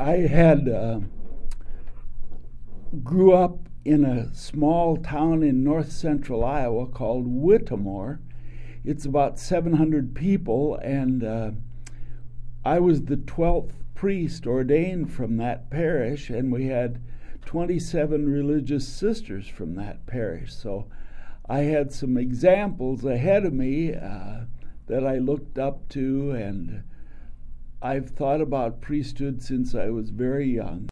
I had grew up in a small town in north central Iowa called Whittemore. It's about 700 people, and I was the 12th priest ordained from that parish, and we had 27 religious sisters from that parish. So I had some examples ahead of me that I looked up to, and I've thought about priesthood since I was very young.